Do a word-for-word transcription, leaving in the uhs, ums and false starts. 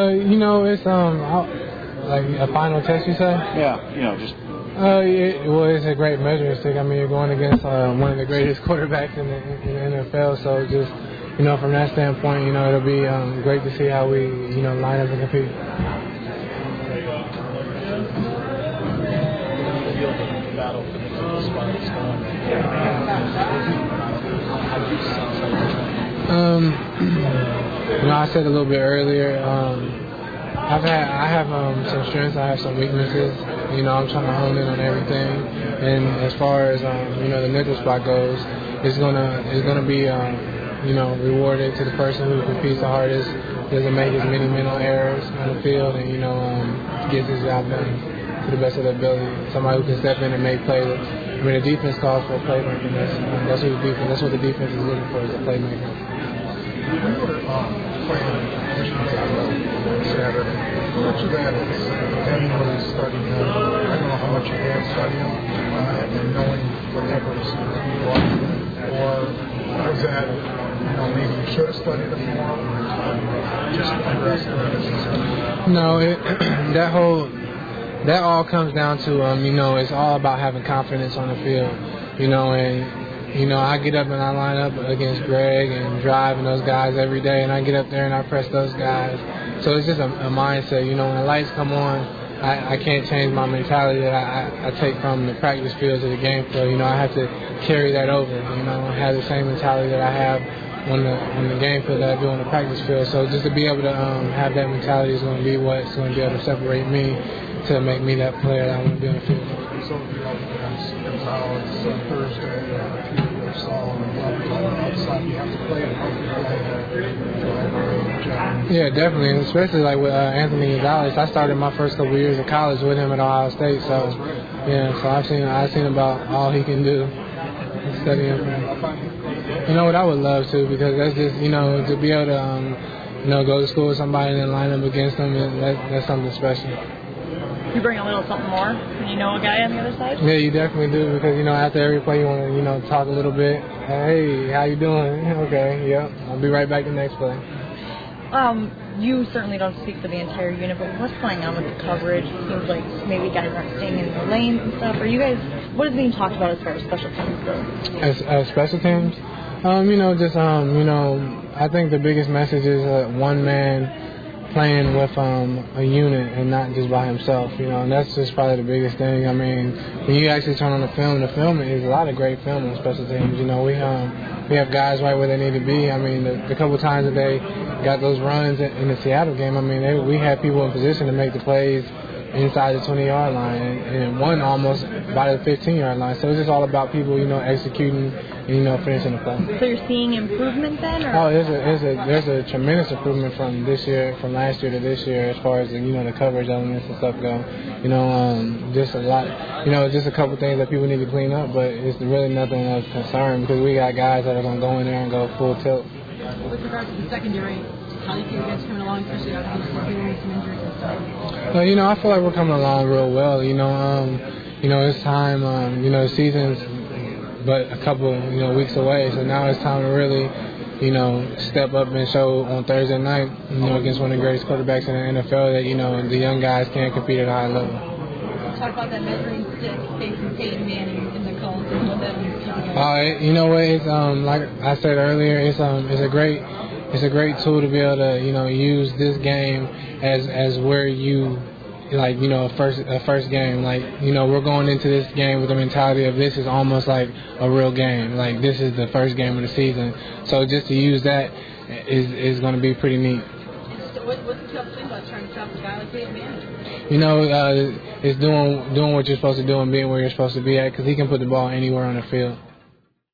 Uh, you know, it's um, like a final test, you say? Yeah, you know, just. Uh, it, well, it's a great measuring stick. I mean, you're going against uh, one of the greatest quarterbacks in the, in the N F L, so just, you know, from that standpoint, you know, it'll be um, great to see how we, you know, line up and compete. Um, you know, I said a little bit earlier, um, I've had, I have um, some strengths, I have some weaknesses. You know, I'm trying to hone in on everything. And as far as um, you know, the nickel spot goes, it's gonna it's gonna be um, you know, rewarded to the person who competes the hardest, doesn't make as many mental errors on the field, and you know, um, gets his job done to the best of their ability. Somebody who can step in and make plays. I mean, the defense calls for a playmaker. That's that's what the defense that's what the defense is looking for, is a playmaker. When you were um, playing positions out on Saturday, how much of that is having really studied them? I don't know how much you have studied them, uh, and knowing what type of receiver you are, or was that, you know, maybe you should have studied them more, or just progressed through it? No, it, that whole, that all comes down to, um, you know, it's all about having confidence on the field, you know, and you know, I get up and I line up against Greg and Drive and those guys every day, and I get up there and I press those guys. So it's just a, a mindset. You know, when the lights come on, I, I can't change my mentality that I, I take from the practice field to the game field. You know, I have to carry that over. You know, have the same mentality that I have on the on the game field that I do on the practice field. So just to be able to um, have that mentality is going to be what's going to be able to separate me to make me that player that I want to be on the field. So you know, as Gonzalez uh, Thursday, uh, Peter Saul, and outside, you have to play it. Yeah, definitely, and especially like with uh, Anthony Gonzalez. I started my first couple of years of college with him at Ohio State, so yeah, so I've seen I've seen about all he can do. Studying him. You know what I would love to, because that's just, you know, to be able to um, you know, go to school with somebody and then line up against them, that, that's something special. You bring a little something more when you know a guy on the other side? Yeah, you definitely do, because, you know, after every play you want to, you know, talk a little bit. Hey, how you doing? Okay, yep. I'll be right back the next play. Um, you certainly don't speak for the entire unit, but what's going on with the coverage? It seems like maybe guys aren't staying in their lanes and stuff. Are you guys, what is being talked about as far as special teams go? As, as special teams? Um, you know, just, um, you know, I think the biggest message is uh, one man playing with um, a unit and not just by himself, you know, and that's just probably the biggest thing. I mean, when you actually turn on the film, the film is a lot of great film on special teams. You know, we um, we have guys right where they need to be. I mean, the, the couple times that they got those runs in, in the Seattle game, I mean, they, we had people in position to make the plays inside the twenty-yard line, and, and one almost by the fifteen-yard line. So it's just all about people, you know, executing and, you know, finishing the play. So you're seeing improvement then? Or? Oh, there's a, there's a there's a tremendous improvement from this year, from last year to this year, as far as the, you know, the coverage elements and stuff go. You know, um, just a lot, you know, just a couple things that people need to clean up, but it's really nothing of concern, because we got guys that are going to go in there and go full tilt. With regard to the secondary, how do you feel you guys coming along, especially after dealing some injuries and stuff? Well, you know, I feel like we're coming along real well. You know, um, you know, it's time. Um, you know, the season's but a couple, you know, weeks away. So now it's time to really, you know, step up and show on Thursday night, you know, against one of the greatest quarterbacks in the N F L that, you know, the young guys can compete at a high level. Talk about that measuring stick facing Peyton Manning in the cones and what that means to you guys. Uh, you know what? It's um like I said earlier, it's um it's a great. It's a great tool to be able to, you know, use this game as as where you, like, you know, a first a first game. Like, you know, we're going into this game with the mentality of this is almost like a real game. Like, this is the first game of the season. So just to use that is is going to be pretty neat. What, what's the tough thing about trying to stop a guy like Peyton Manning? You know, uh, it's doing doing what you're supposed to do and being where you're supposed to be at, because he can put the ball anywhere on the field.